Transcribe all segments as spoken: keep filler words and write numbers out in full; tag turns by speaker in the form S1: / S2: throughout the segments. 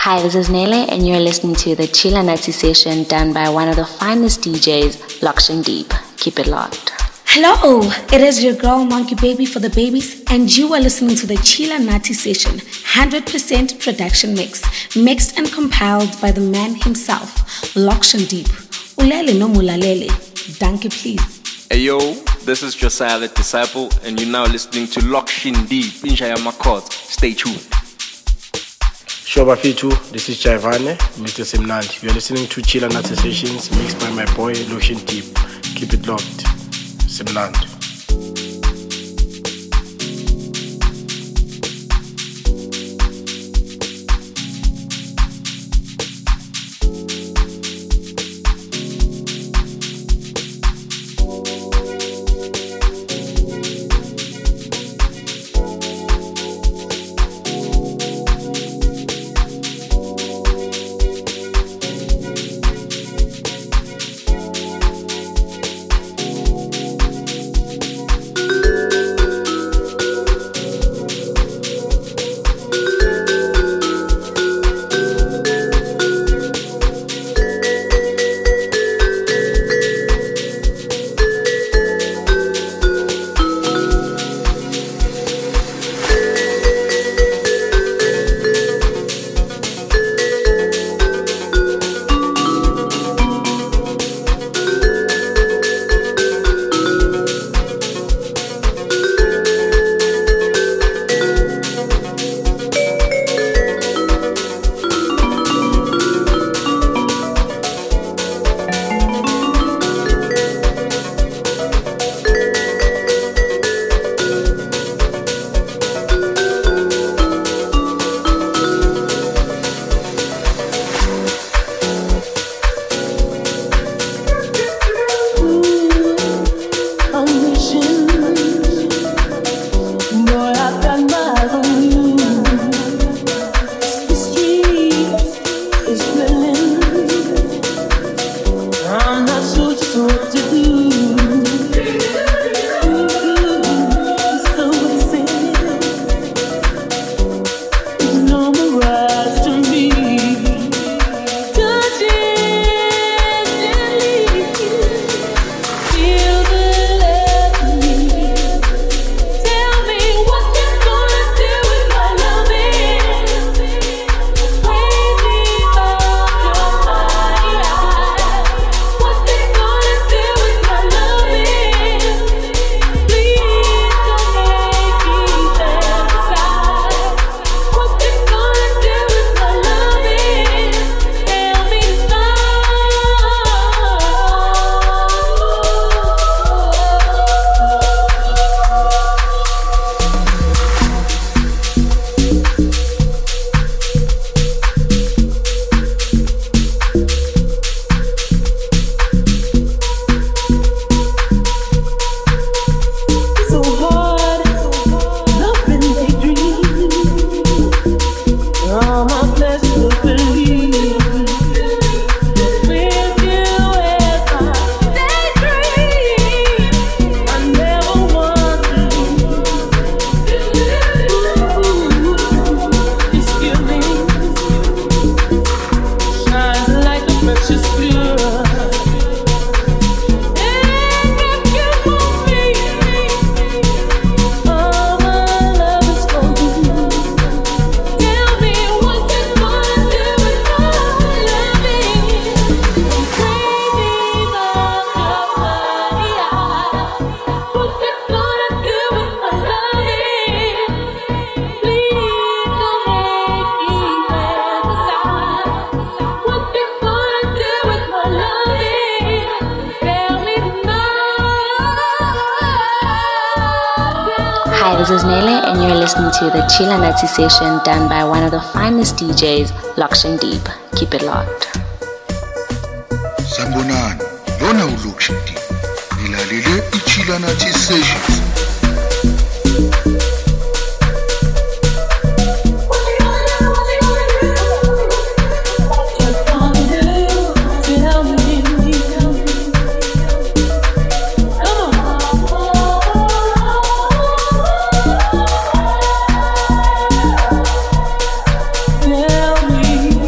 S1: Hi, this is Nele, and you're listening to the Chila Nazi session done by one of the finest D Js, Lakshan Deep. Keep it locked.
S2: Hello, it is your girl Monkey Baby for the babies, and you are listening to the Chila Nazi session, one hundred percent production mix, mixed and compiled by the man himself, Lakshan Deep. Ulele no mulalele, danke please.
S3: Hey yo, this is Josiah the Disciple, and you're now listening to Lakshan Deep in Makot. Stay tuned.
S4: Shoba Fitu, this is Chaivane, Mister Simnand. You're listening to Chila Nazi Sessions mixed by my boy Lakshan Deep. Keep it locked. Simnand.
S1: This is Nele, and you're listening to the Chila Nazi session done by one of the finest D Js, Lakshan Deep. Keep it locked.
S5: Sanibonani, lona uLakshan Deep. Nilalele iChila Nazi sessions.
S6: Tell me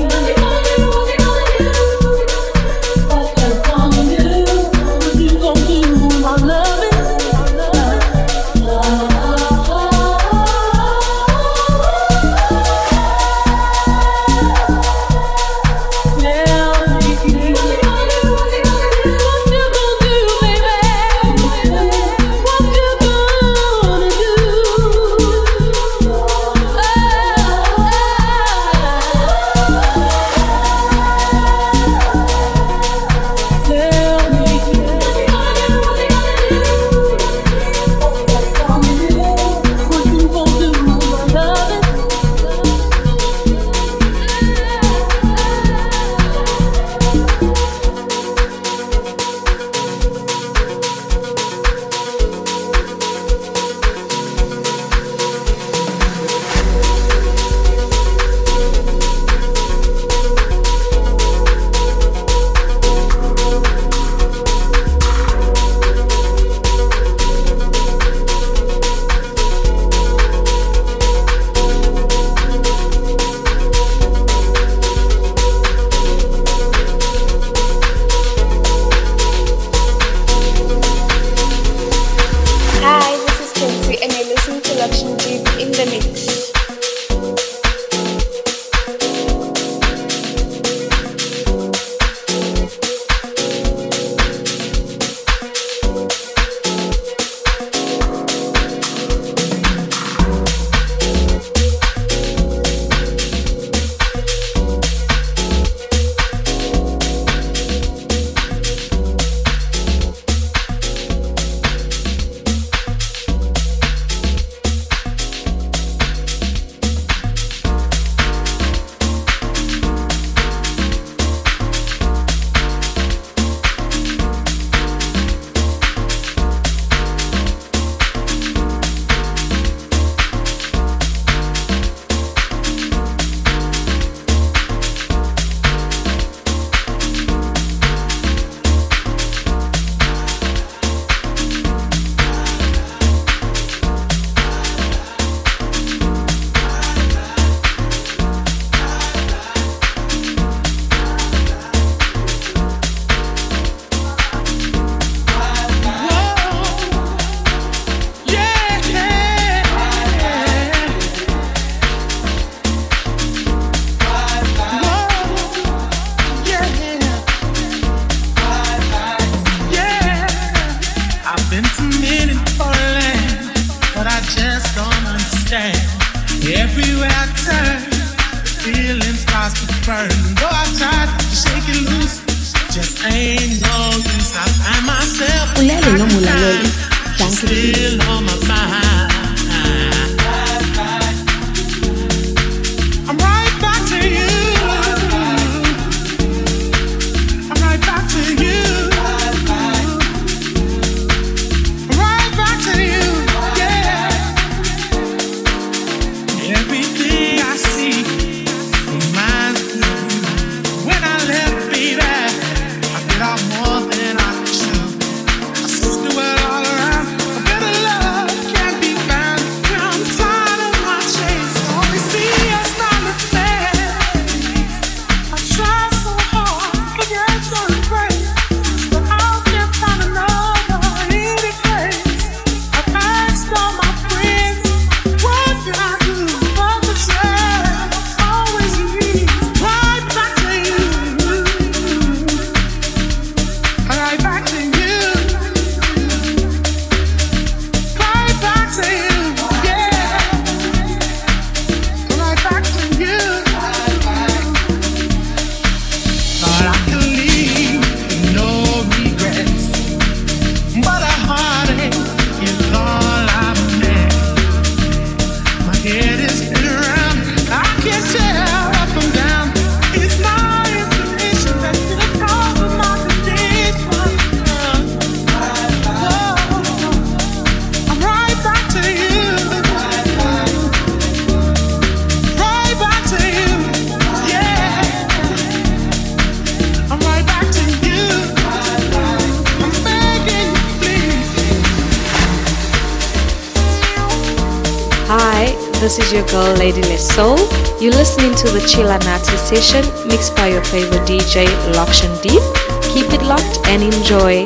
S6: starts to burn. Though I tried to shake it loose, just ain't no use. I find myself
S2: Ulele no mulalele. Thank you.
S6: Still on my mind. I'm right back to you. I'm right back to you. I'm right back to you. Yeah. Everything I see reminds me of you. When I left, baby, I did all more than I could show. I searched the world all around. A better love can't be found. I'm tired of my chase. Only see us not the face. I try so hard to forget your embrace, but I can't find another any place. I've asked all my friends, what can I do? But the trail always leads right back to you. Right back to you. Right back to you. Yeah. Right back to you. Thought I could leave with no regrets, but a heartache is all I'm met. My head is spinning around. I can't tell up and down. It's my information that's the cause of my condition. Whoa. I'm right back to you. Right back to you. Yeah. I'm right back to you. I'm begging you, please.
S7: Hi, this is your girl Lady Les Soul. You're listening to the Chila Nati session mixed by your favorite D J Lokshan Deep. Keep it locked and enjoy.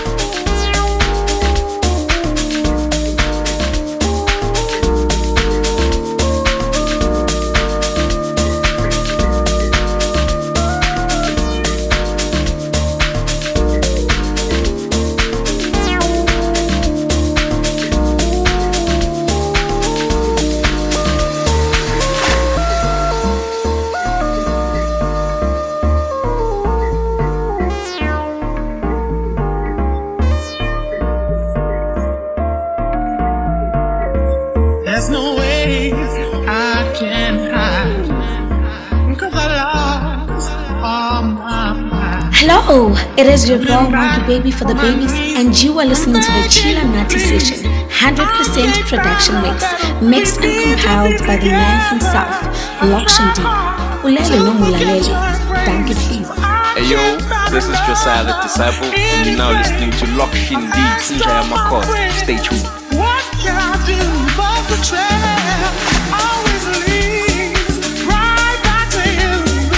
S6: There's no way I can hide, 'cause I lost all my pride.
S2: Hello, it is your girl Monkey Baby for the babies, and you are listening to the Chila Nati session, one hundred percent production mix, mixed and compiled by the man himself, Lokshan Deep. Ulele no mulalele. Thank you, please.
S3: Hey yo, this is Josiah the Disciple, and you're now listening to Lokshin Deep Njaya Makot. Stay tuned.
S6: What can I do but the trail always leads right back to you?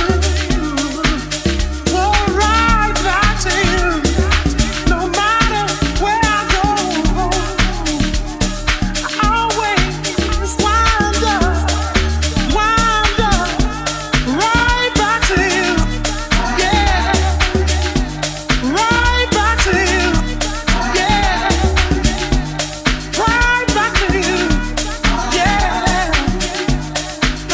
S6: Oh, right back to you. No matter where I go, I always wind up, wind up, right back to you. Yeah, right back to you. Yeah. Right back to you, yeah.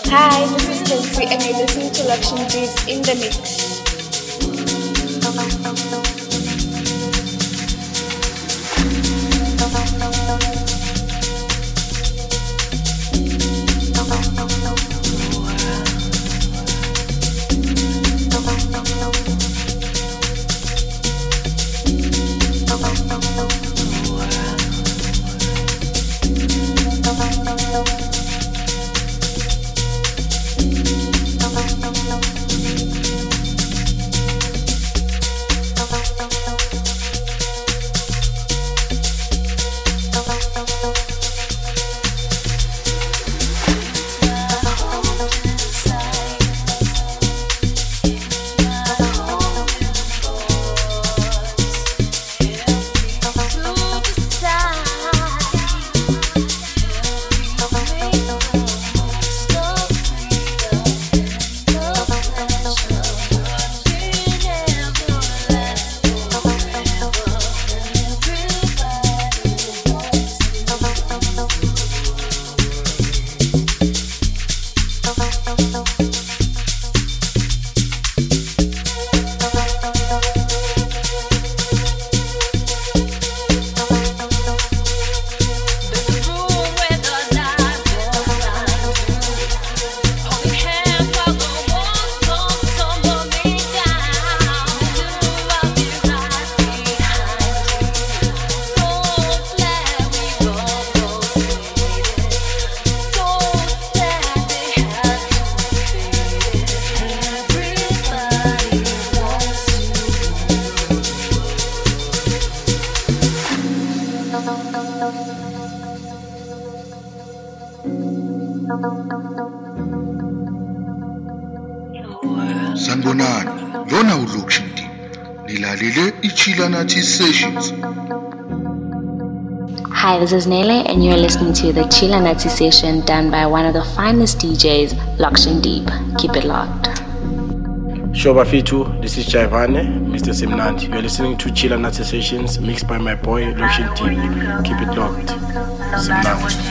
S8: Hi, this is Kelsey and you're listening to Lakshan Deep in the mix.
S5: Sanibonani, lona uLokshin Deep. Nilalele iChila Nathi Sessions.
S1: Hi, this is Nele, and you're listening to the Chila Nazi session done by one of the finest D Js, Lakshan Deep. Keep it locked.
S4: Shoba Fitu, this is Chaivane, Mister Simnandi. You're listening to Chila Nazi sessions mixed by my boy, Lakshan Deep. Keep it locked. Simnandi.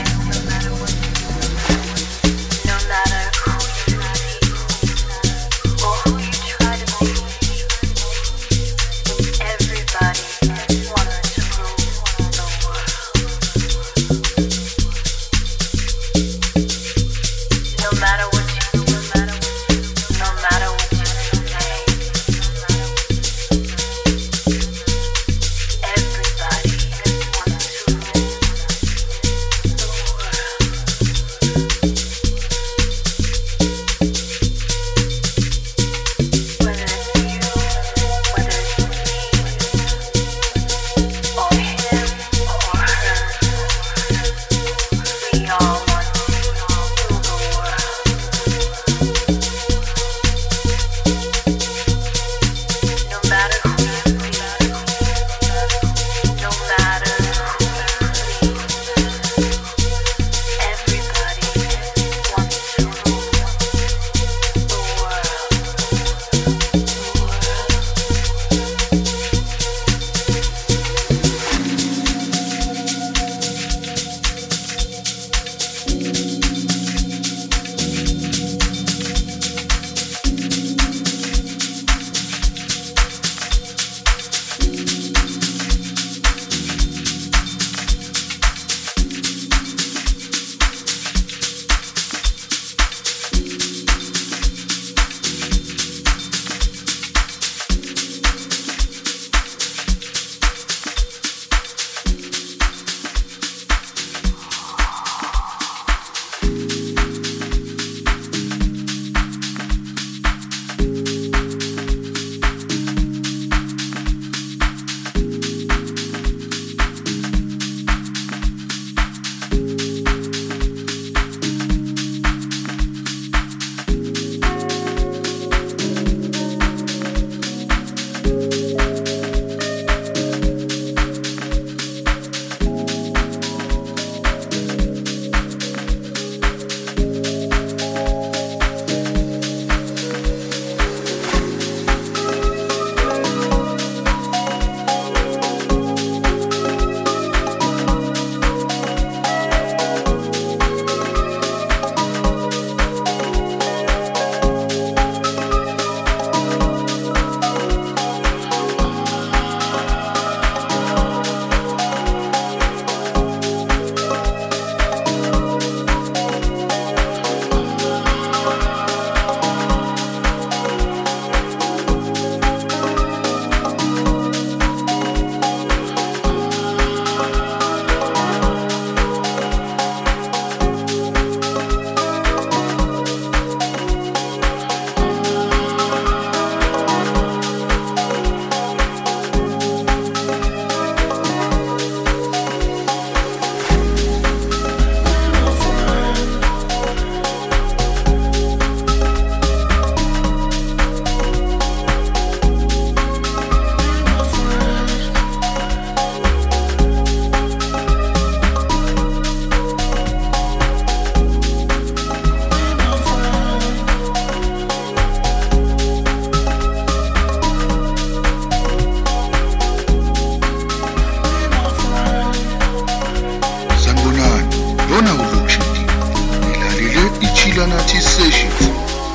S9: Everybody wants to
S5: lona uLokshin Deep. Nilalele iChila Nathi Sessions.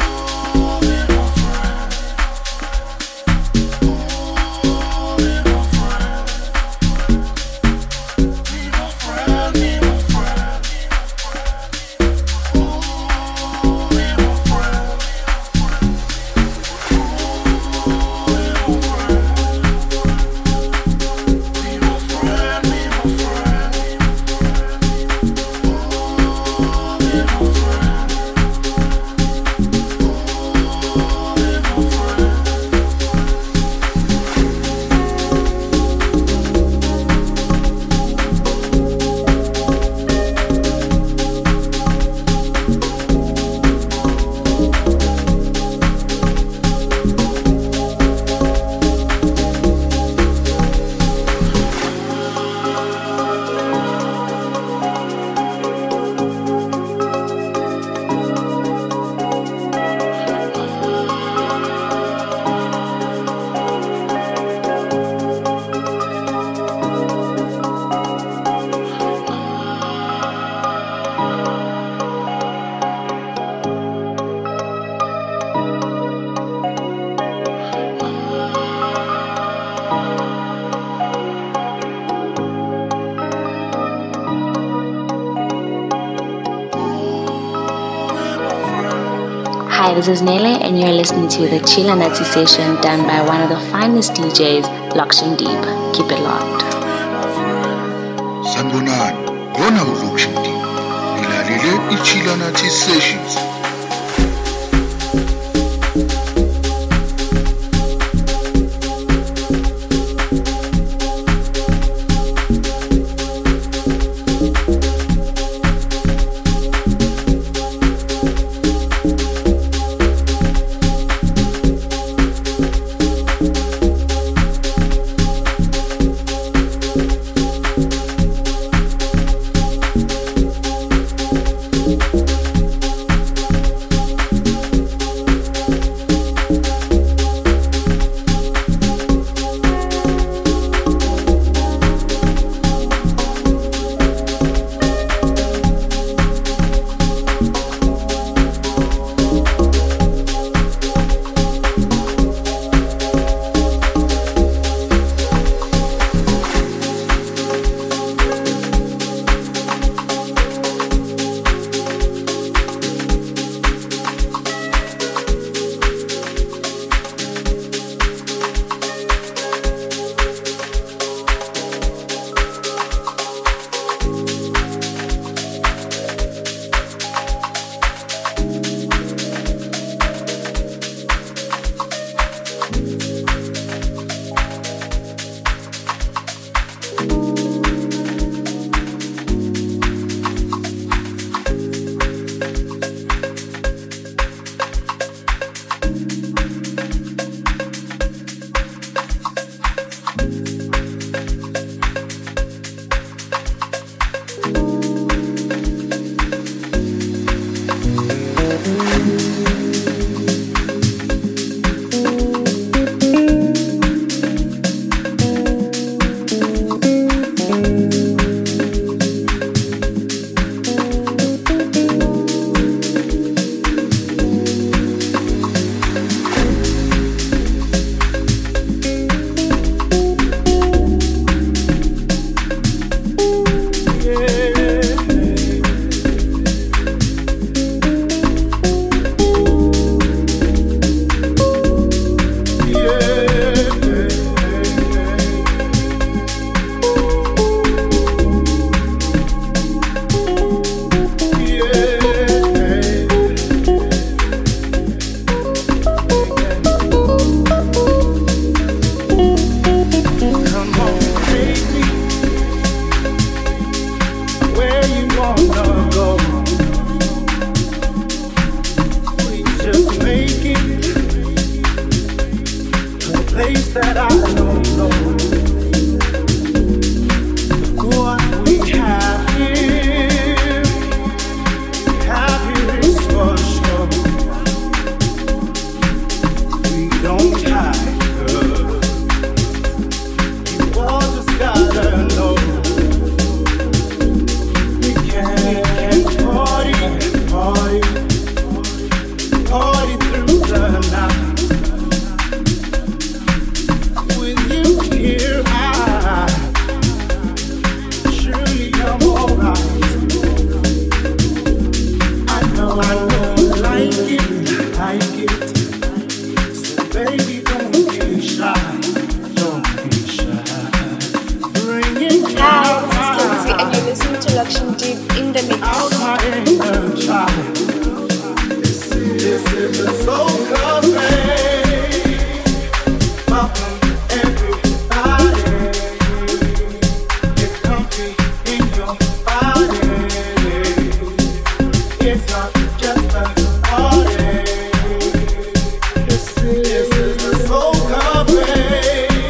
S1: Hi, this is Nele, and you're listening to the Chila Nazi session done by one of the finest D Js, Lokshin Deep. Keep it locked.
S5: Sanbonani, lona uLokshin Deep. Nilalele iChila Nathi Sessions.
S6: Gotta know we can't
S8: Luxury Deep in the mix.
S6: Out my inner child. This is, this is the soul cafe. Welcome everybody. Get comfy in your body. It's not just a party. This is, this is the soul cafe.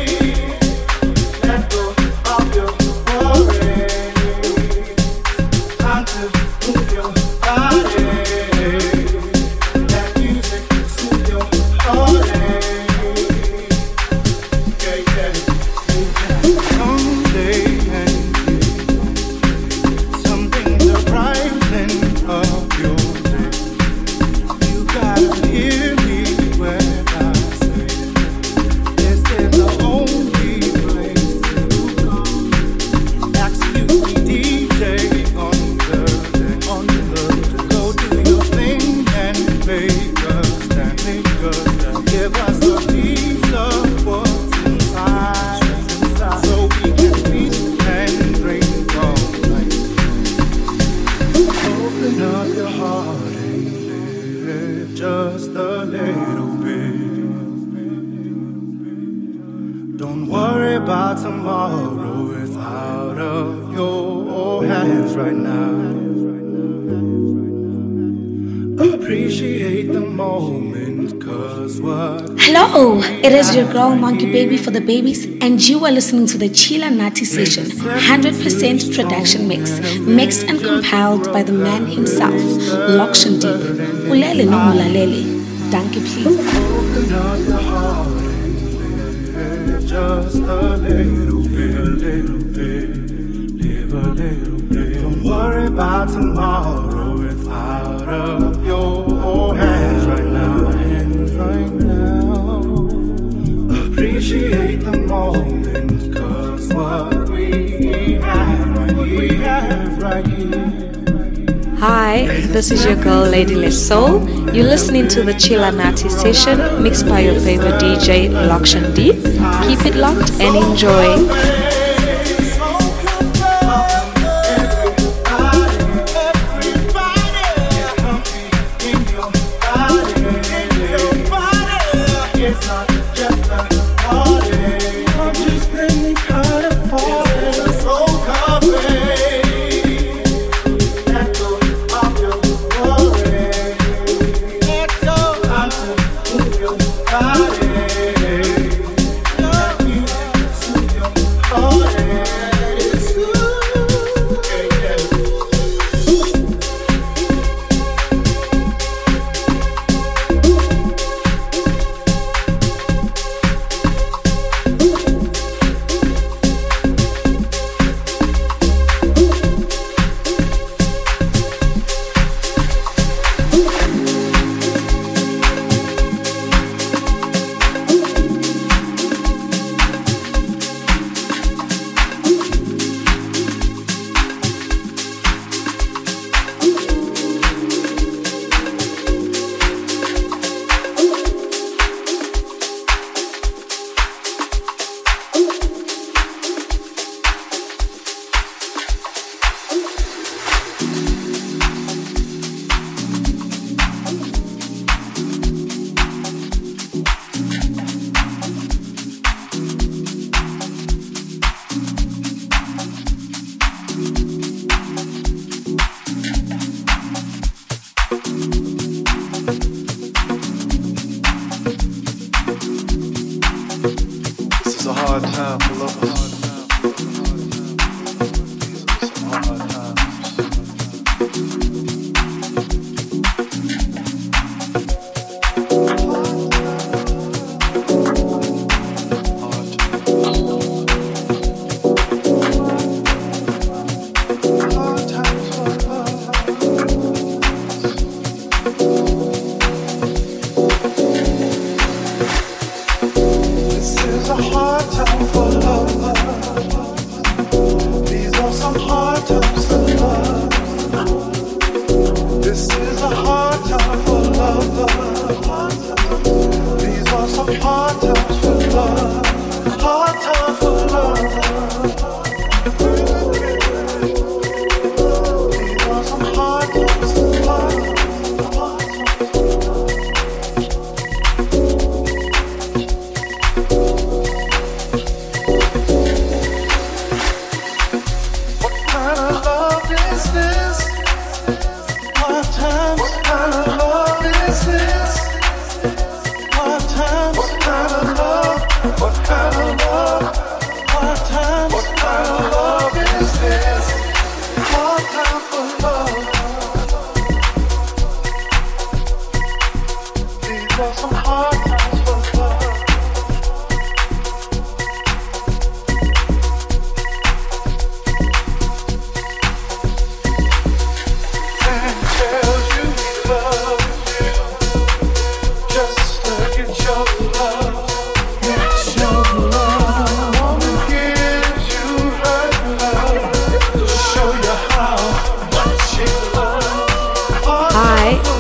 S6: Let go of your worries. Time to move your body. That music soothe your heart. Yeah, yeah. Someday something's a brightening of your day. You gotta hear me when I say this is the only place to go. Excuse me, D J, on the on the go do your thing and make us stand, make us stand. Give us a piece of what's inside, so we can feast and drink all night. Open up your heart and live just a little bit. Don't worry about tomorrow, it's out of your hands right now. Appreciate the moment, cause what
S2: Hello, it is your girl Monkey Baby for the babies, and you are listening to the Chila Nati Session, one hundred percent production mix, mixed and compiled by the man himself, Lokshan Deep. Ulele no mulalele. Thank you, please.
S6: open up your heart and live just a little bit, a little bit, live a little bit. Don't worry about tomorrow, it's out of your hands right now, hands right now. Appreciate the moment, cause what we have, what we have right here.
S7: Hi, this is your girl Lady Les Soul. You're listening to the Chila Nati Session mixed by your favorite D J Lokshan Deep. Keep it locked and enjoy.
S6: Oh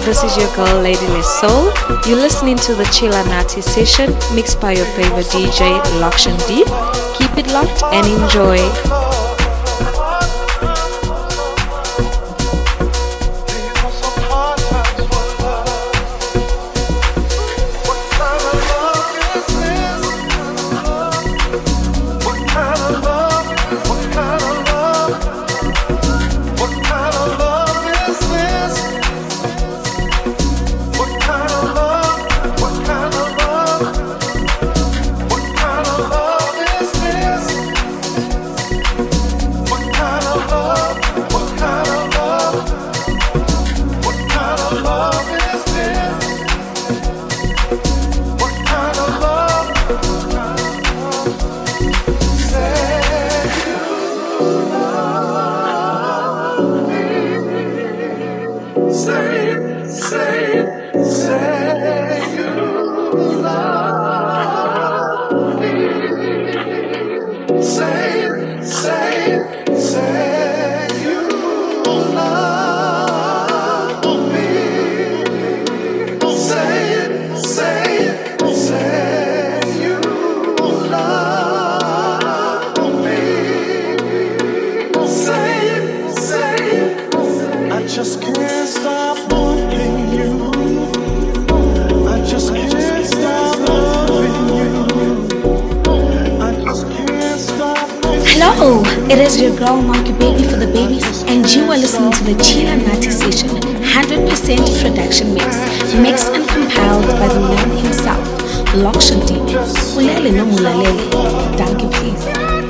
S7: this is your girl Lady Les Soul. You're listening to the Chila Nati session mixed by your favorite D J Lakshan Deep. Keep it locked and enjoy.
S2: Hello, it is your girl Monkey Baby for the babies, and you are listening to the Chila Nati session, one hundred percent production mix, mixed and compiled by the man himself, Lakshan Deep. Ulele no mulalele, thank you please.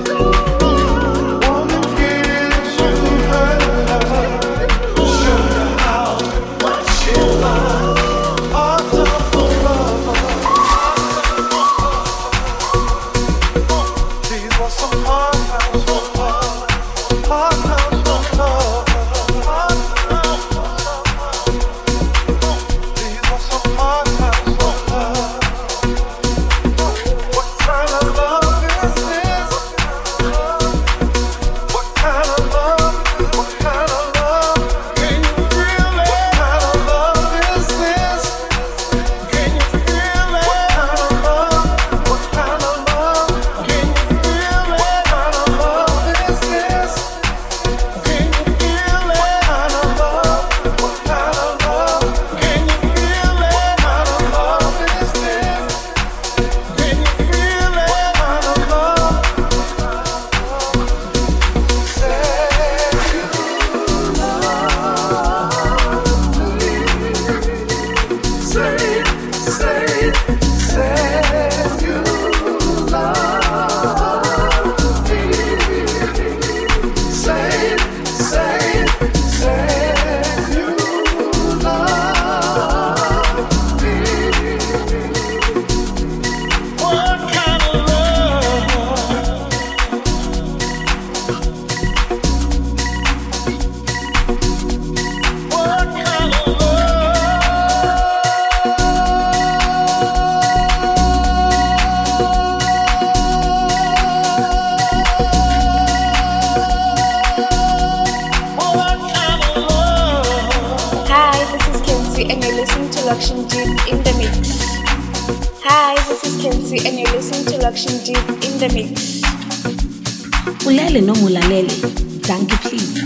S2: Ulele no mulalele, thank you please.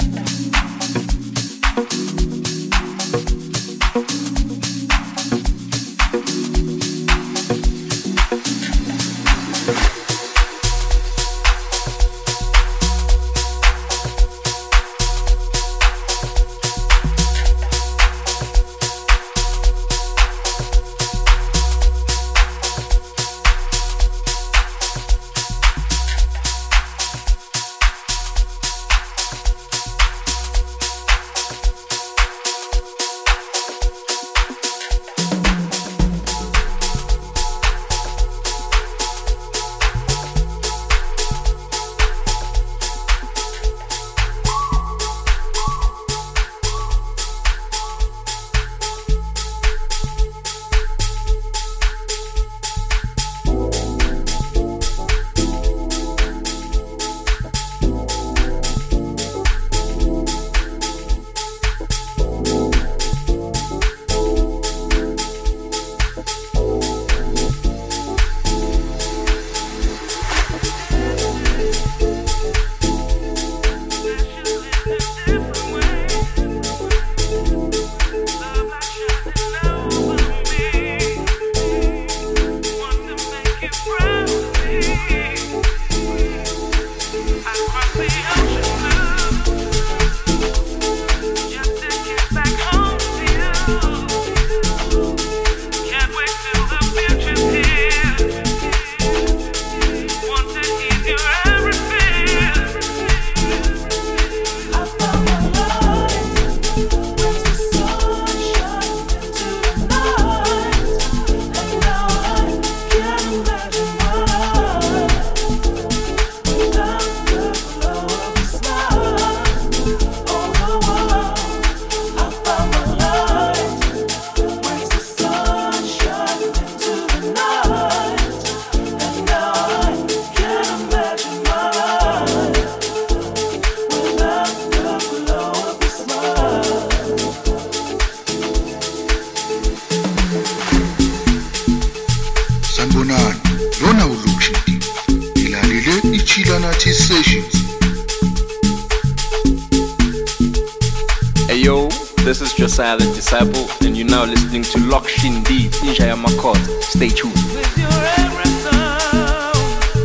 S3: Yo, this is Josiah the Disciple, and you're now listening to Lokshin Deep, Inja ya Makot. Stay tuned.
S6: With your every sound,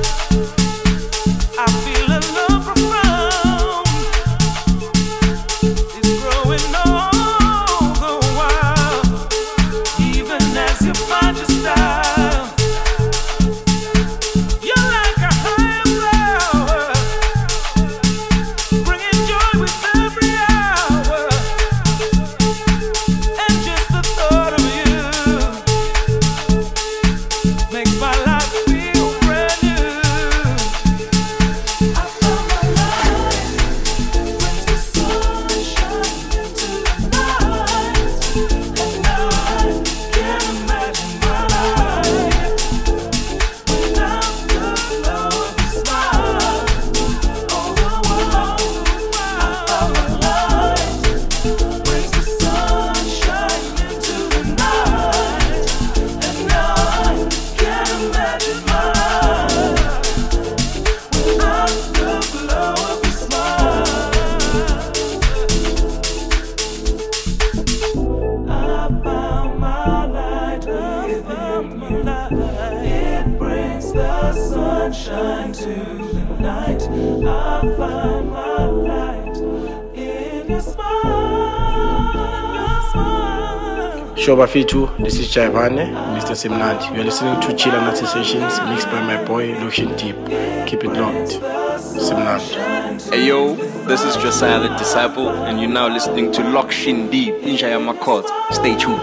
S6: I feel a love profound. It's growing all the while, even as you find your style. You're like a higher flower, bringing joy with every hour. And just the thought of you makes my life feel brand new. I found my light, brings the sunshine into the night. And now I can't imagine my life without the glow of your smile. Oh, oh, oh, I found my light, brings the sunshine into the night. And now I can't imagine my life without the glow of your smile. I found my light, I found my light. It brings the sunshine to the night. I found my light in your smile, in your smile.
S4: Shoba Fitu, this is Chaivane, Mister Simnandi. You are listening to Chila Nazi Sessions mixed by my boy Lokshin Deep. Keep it locked. Simnandi.
S3: Hey yo, this is Josiah the Disciple, and you're now listening to Lokshin Deep, Inja ya Makot. Stay tuned.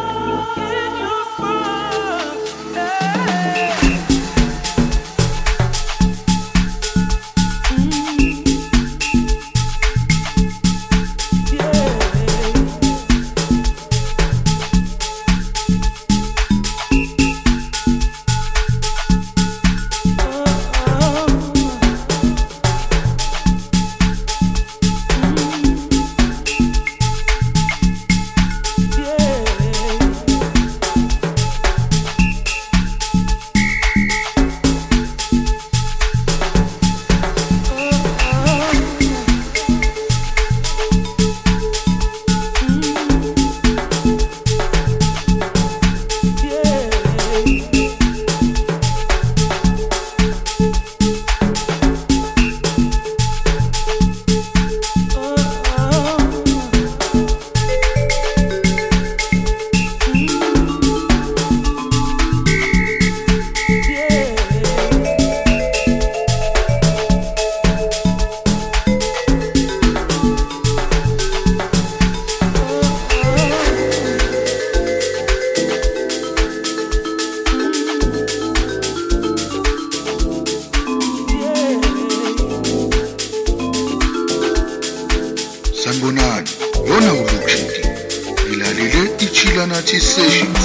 S5: Sanibonani, lona uLokshin Deep. Ilalele iChila Nathi Sessions.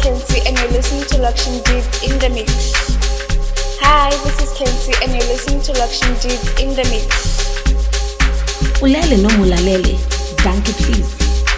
S8: Kenzie and you're listening to Luxury Deep in the Mix. Hi, this is Kenzie and you're listening to Luxury Deep in the Mix.
S2: Ulele no mulalele, danke please.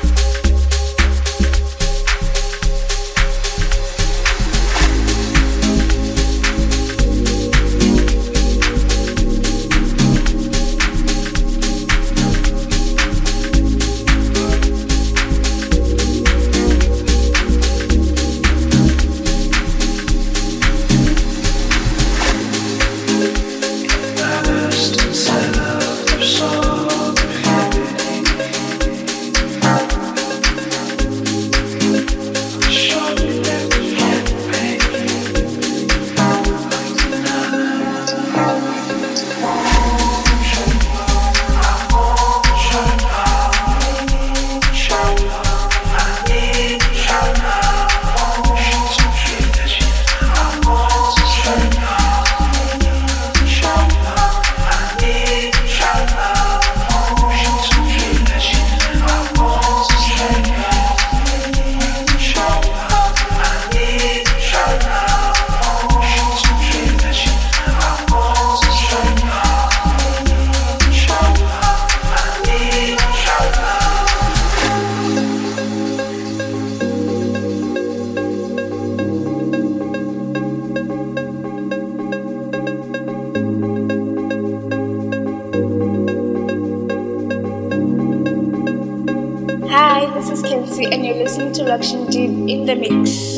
S8: And you're listening to Luxury Deep in the Mix.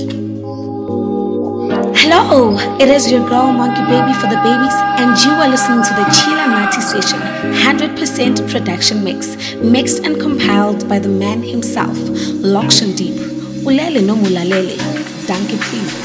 S2: Hello, it is your girl Monkey Baby for the babies, and you are listening to the Chila Nati Session, one hundred percent production mix, mixed and compiled by the man himself, Luxury Deep. Ulele no mulalele, danke please.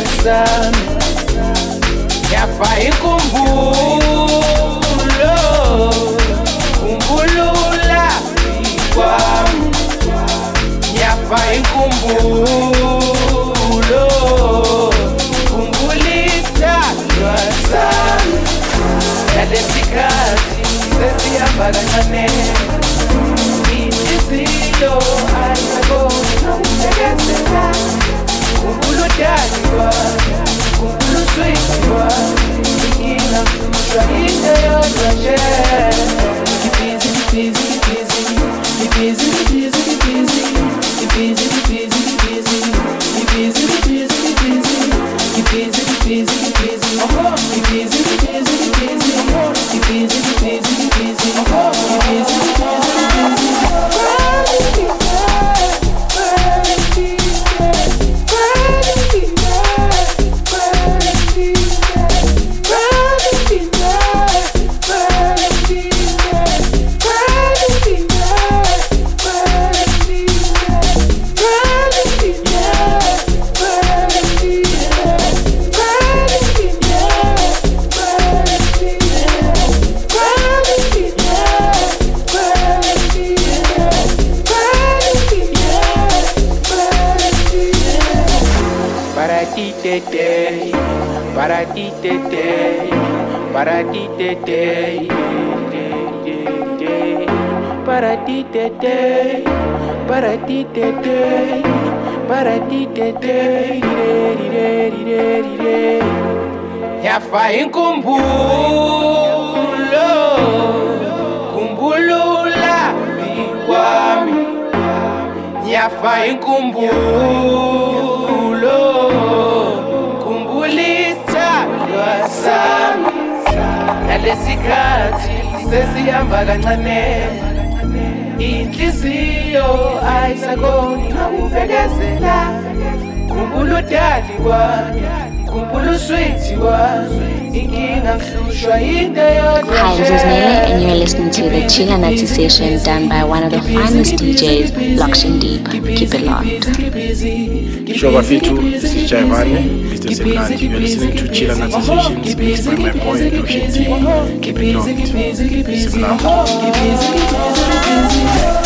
S9: Yafa ikumbulo sesihamba kancane inhliziyo ayisakoni nokubekezela khumbula udali kwami khumbula uswiti kwami inkinga mhlushwa into yodwa nje ngibhizi ngibhizi ngibhizi ngibhizi ngibhizi ngibhizi ngibhizi ngibhizi ngibhizi ngibhizi ngibhizi ngibhizi ngibhizi ngibhizi ngibhizi oh ngibhizi ngibhizi ngibhizi ngibhizi ngibhizi ngibhizi oh ngibhizi yafa inkumbulo kumbulula wami yafa inkumbulo kumbulisa lwasami nalesikhathi sesihamba kancane inhliziyo ayisakoni nokubekezela khumbula udali kwami khumbula uswiti kwami inkinga mhlushwa into yodwa.
S1: Hi, this is Nele and you're listening to the Chila Nazi session done by one of the finest D Js, Lokshin Deep. Keep it locked.
S4: Shoba Fitu, this is Jaivane, Mister Simnandi. You're listening to Chila Nazi sessions mixed by my boy Lokshin Deep. Keep it locked. Simnandi.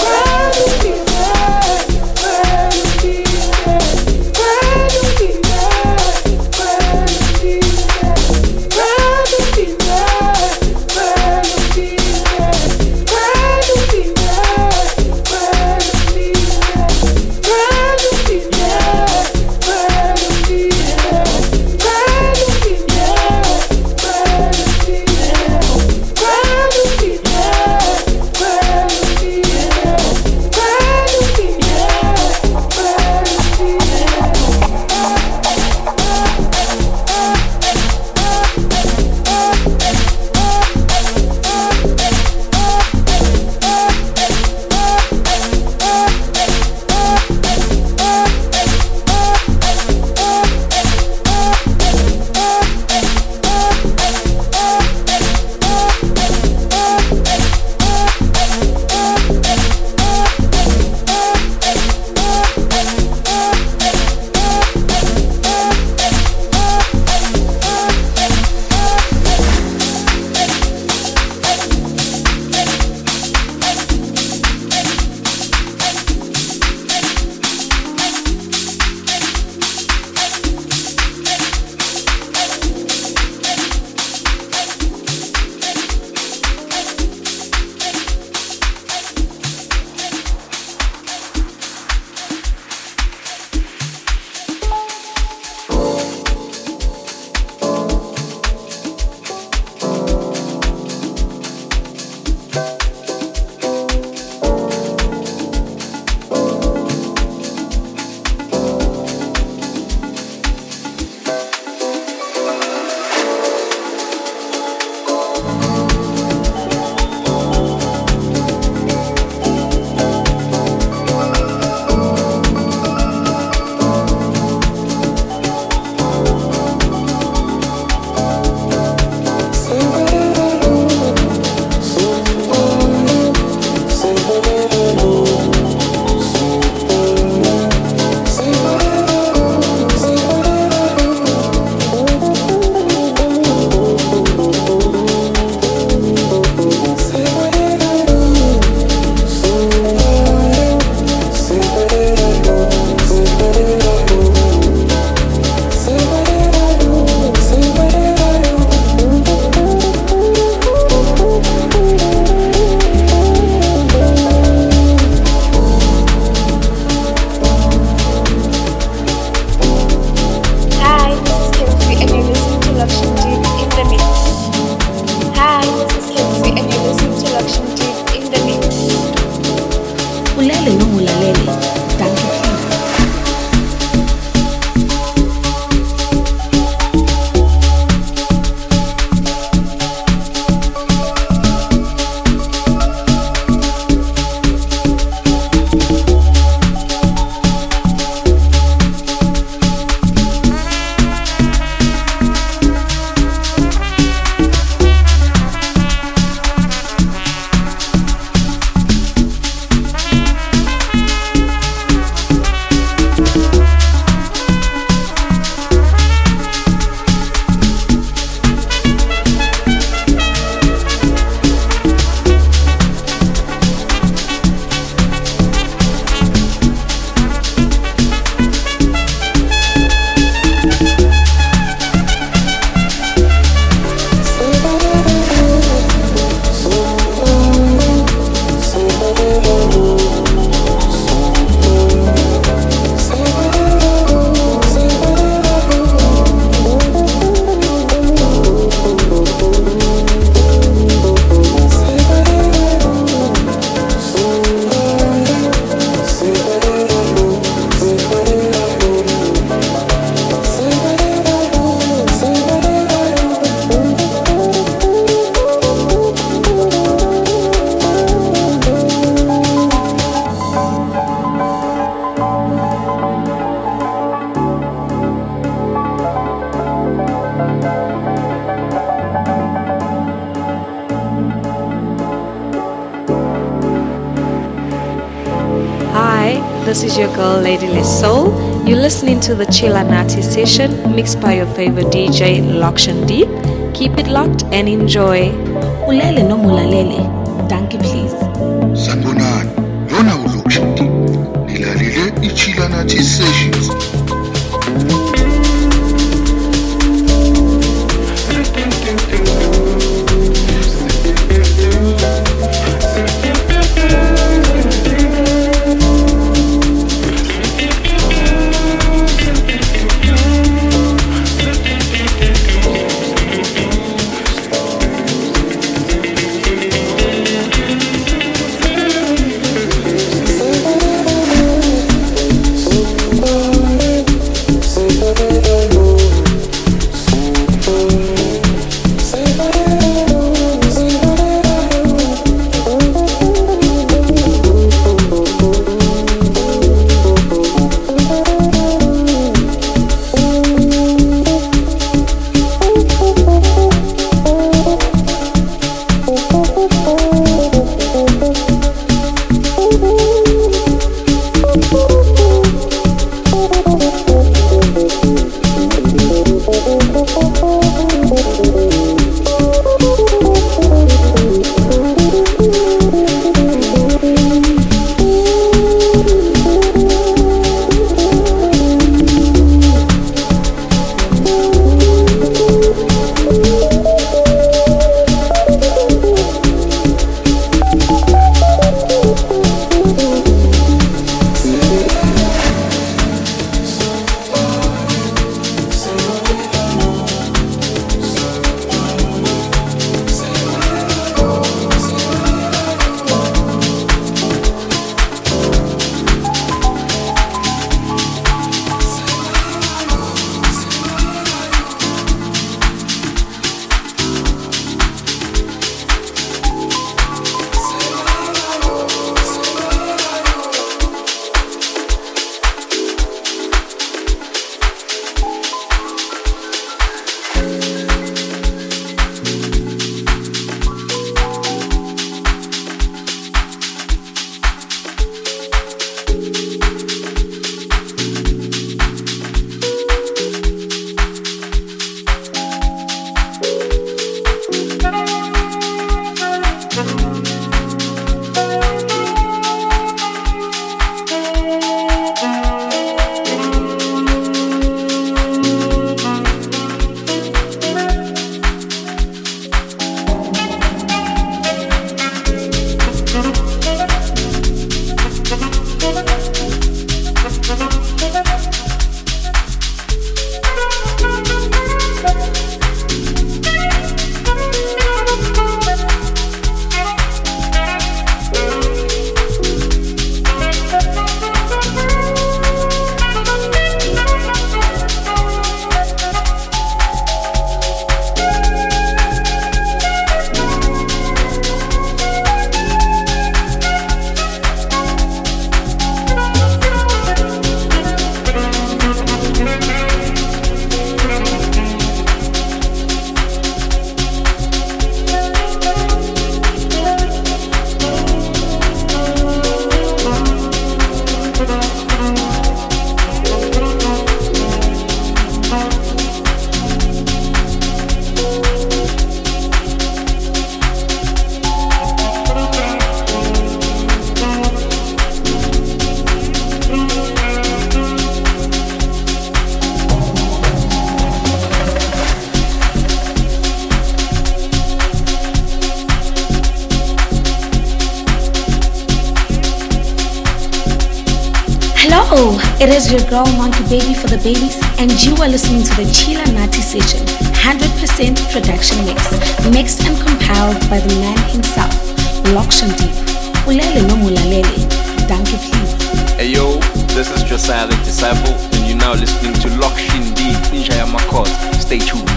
S7: this is your girl Lady Les Soul. You're listening to the Chila Nati session mixed by your favorite D J Lokshan Deep. Keep it locked and enjoy.
S2: Ulele no mulalele. Danke please.
S5: Sanbonani, lona uLokshan Deep. Nilalele iChila Nati sessions.
S2: Hello, it is your girl Monkey Baby for the babies, and you are listening to the Chila Nati session, one hundred percent production mix, mixed and compiled by the man himself, Lokshan Deep. Ulele no mulalele, danke please.
S3: Hey yo, this is Josiah the Disciple, and you're now listening to Lokshan Deep in Njaya Makot. Stay tuned.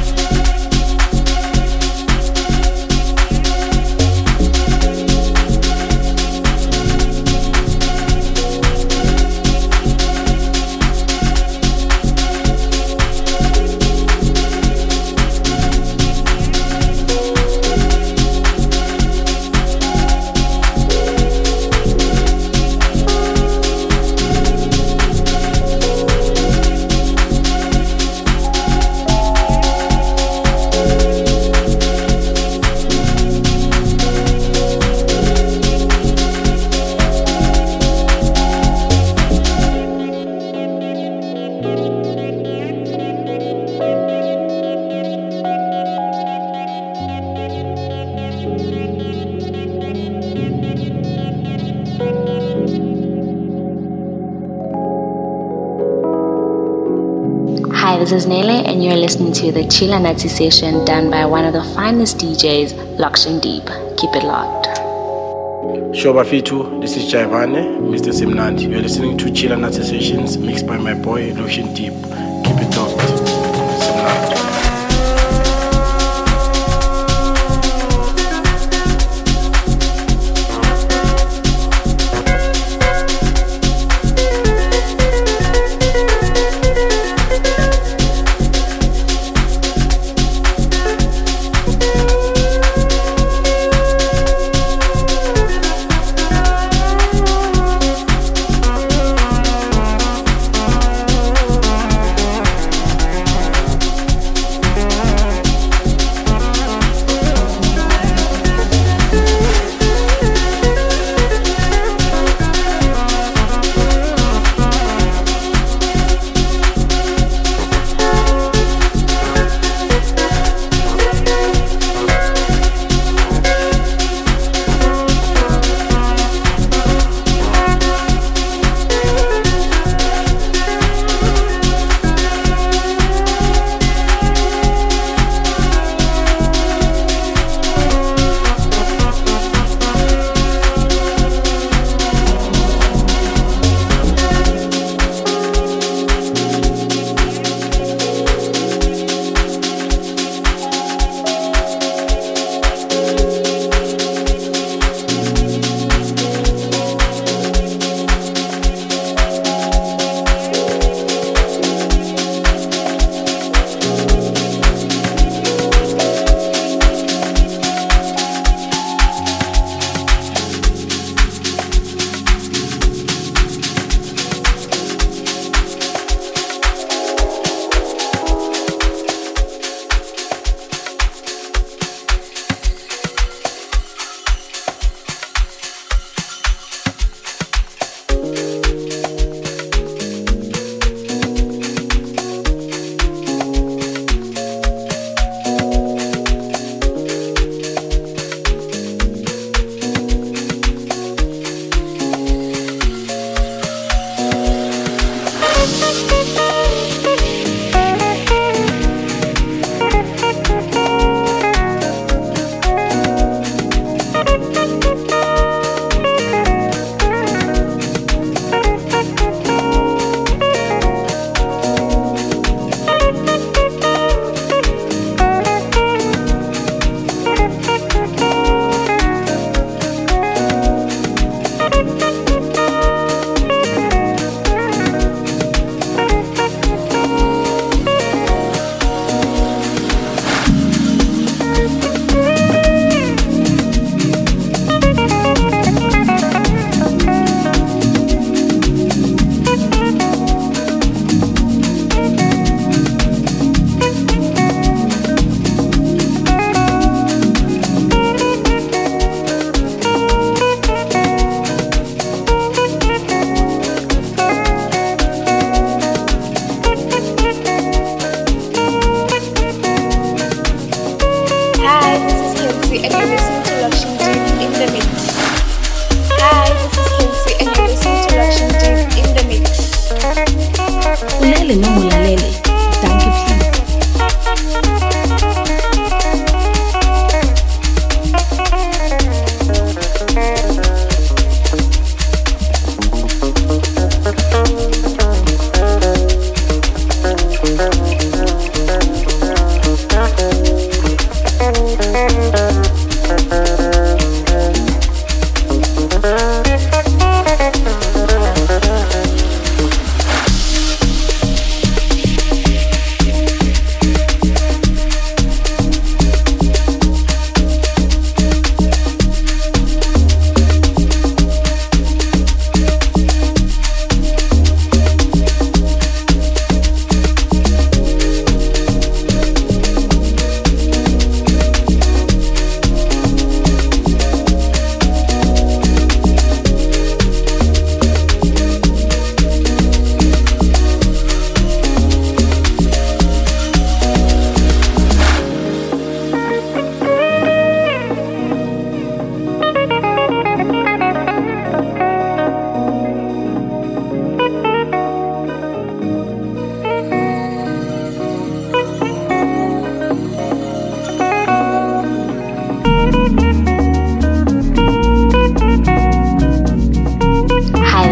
S1: this is Nele, and you're listening to the Chila Nazi session done by one of the finest D Js, Lokshin Deep. Keep it locked.
S4: Shoba Fitu, this is Jaivane, Mister Simnandi. You're listening to Chila Nazi sessions mixed by my boy, Lokshin Deep. Keep it locked. Simnandi.
S6: Thank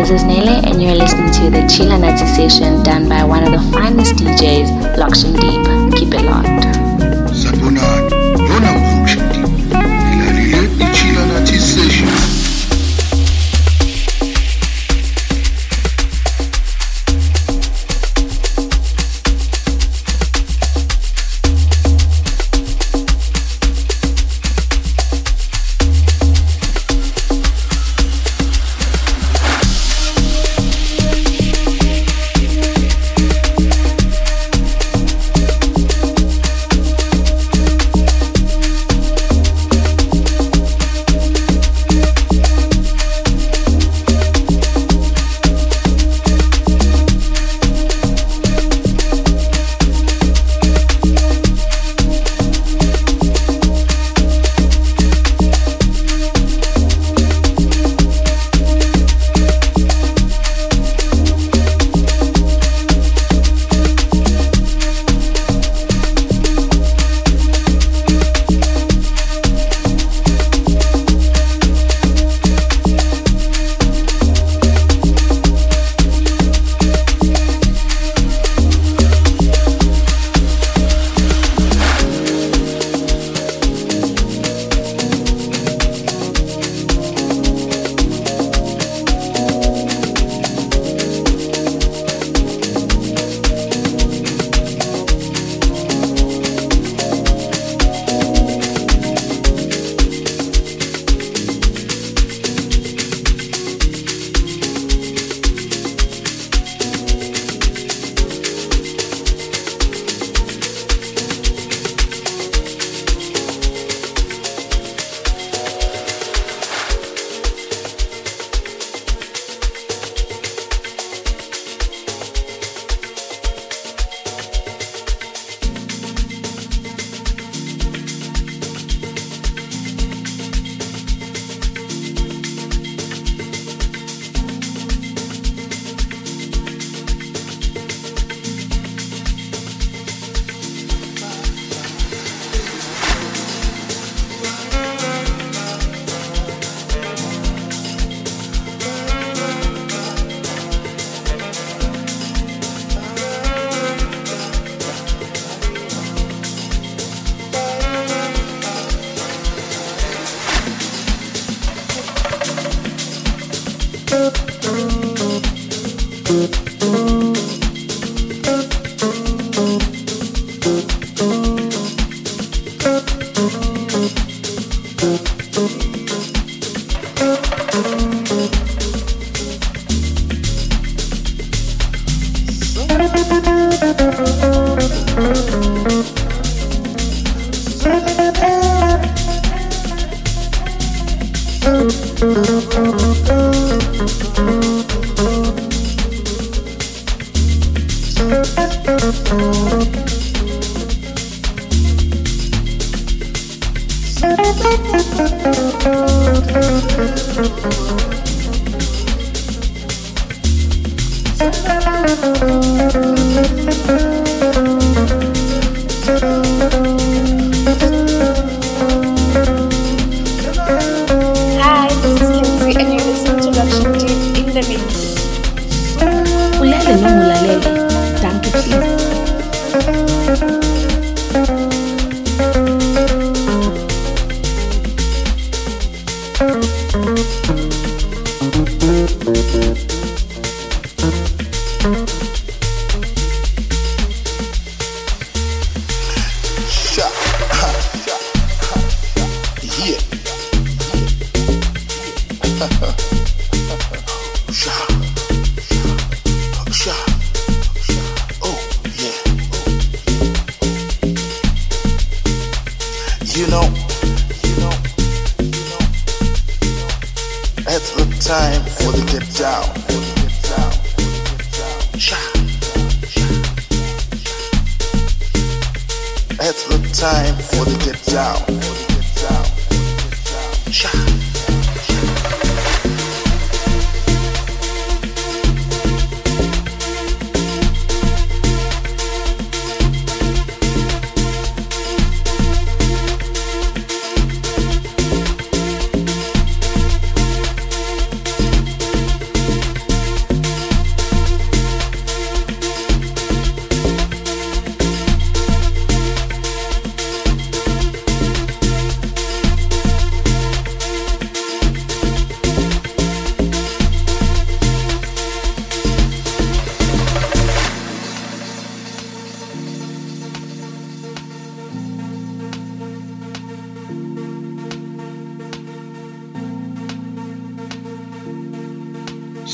S1: this is Nele, and you're listening to the Chila Nazi session done by one of the finest D Js, Lokshin Deep. Keep it locked.
S5: Sanbonani, lona uLokshin Deep. Nilalile iChila Nazi session.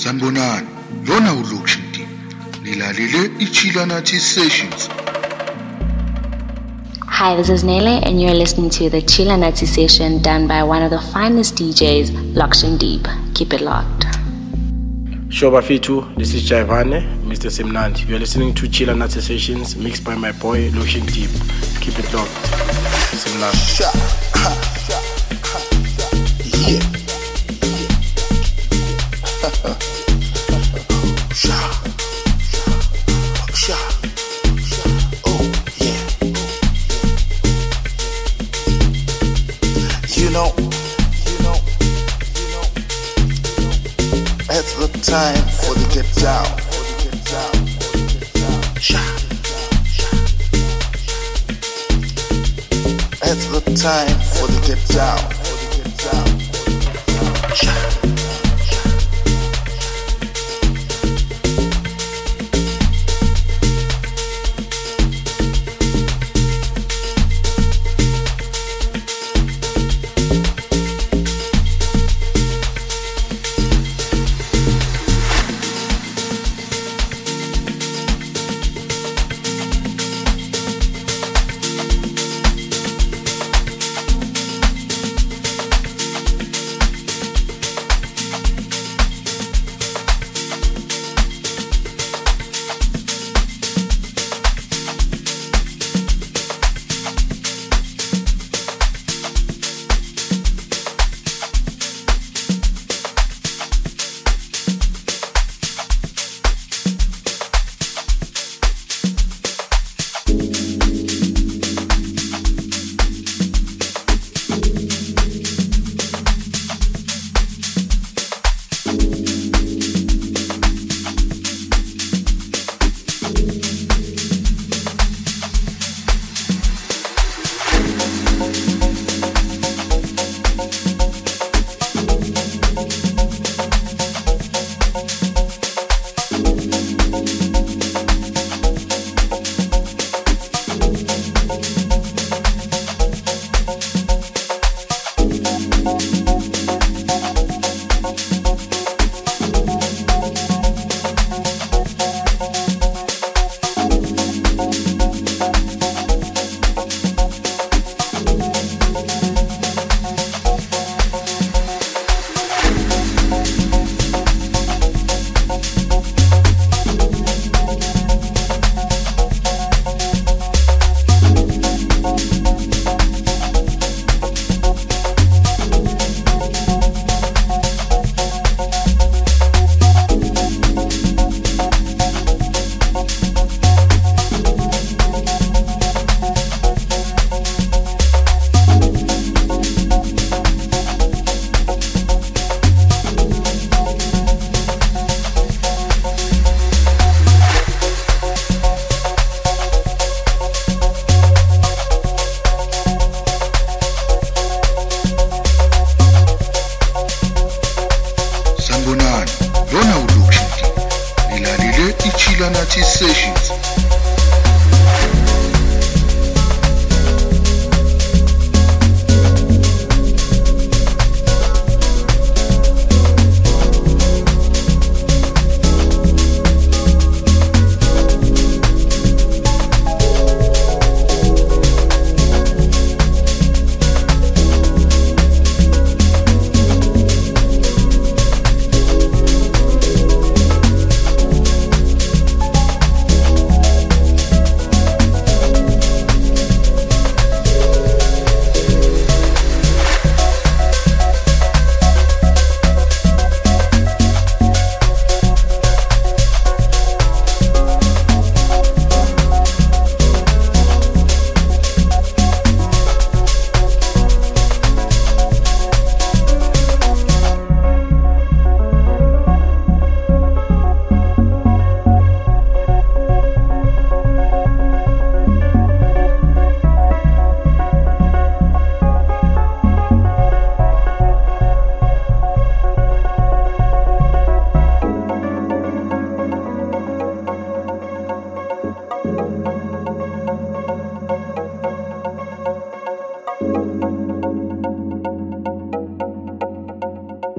S5: Sanbonani, lona uLokshin Deep. Nilalele iChila Nathi Sessions.
S1: Hi, this is Nele, and you're listening to the Chila Nazi session done by one of the finest D Js, Lokshin Deep. Keep it locked.
S4: Shoba Fitu, this is Chaivane, Mister Simnandi. You're listening to Chila Nazi sessions mixed by my boy, Lokshin Deep. Keep it locked. Simnandi.
S5: Sha, ha, sha, ha, sha. Yeah. Sha, sha, sha. Oh, yeah. You know, you know, you know, it's the time for the get down, for the get down, for the get down. Sha, sha. It's the time for the get down, for the get down, for the get down. Sha.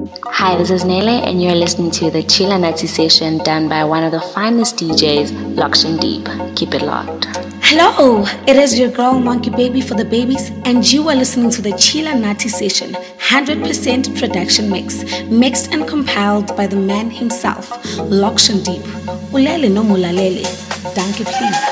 S1: Hi, this is Nele, and you're listening to the Chila Nazi session done by one of the finest D Js, Lakshan Deep. Keep it locked.
S2: Hello, it is your girl Monkey Baby for the babies, and you are listening to the Chila Nati session, one hundred percent production mix, mixed and compiled by the man himself, Lakshan Deep. Ulele no mulalele. Danke, please.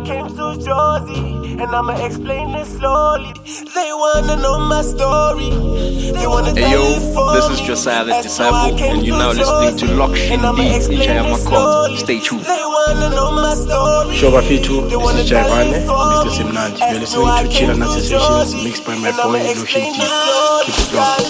S10: came to Josie, and I'ma explain this slowly. They wanna know my story. They wanna
S3: hey
S10: tell
S3: yo,
S10: it for
S3: this
S10: me.
S3: is Josiah the
S10: That's why I
S3: Disciple,
S10: came
S3: and you're
S10: to
S3: now listening to
S10: Josie,
S3: Lockshin
S10: and I'ma
S3: Deep in
S10: explain
S3: Chayama
S10: this
S3: Court.
S10: slowly.
S3: Stay tuned.
S10: They wanna know my story.
S4: Shoba Fitu,
S10: They
S4: this
S10: wanna
S4: is
S10: tell
S4: Jaivane,
S10: it for
S4: Mister
S10: me.
S4: Simnandi. You're
S10: That's why I
S4: listening to
S10: came
S4: Chila Nazi
S10: to
S4: Sessions,
S10: Josie,
S4: mixed by my
S10: and I'ma
S4: boy, Lockshin
S10: explain
S4: Deep.
S10: this slowly.
S4: Keep it locked.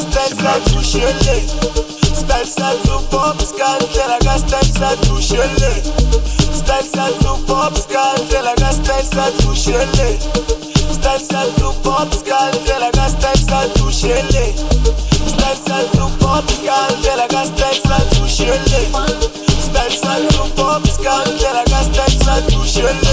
S10: Style sad to pop, scandal, I got style sad to shelle. Style sad to pop, scandal, I got style sad to shelle. Style sad to pop, scandal, I got style sad to shelle. Style sad to pop, scandal, I got style sad to shelle. Style sad to pop, scandal, I got style sad to shelle.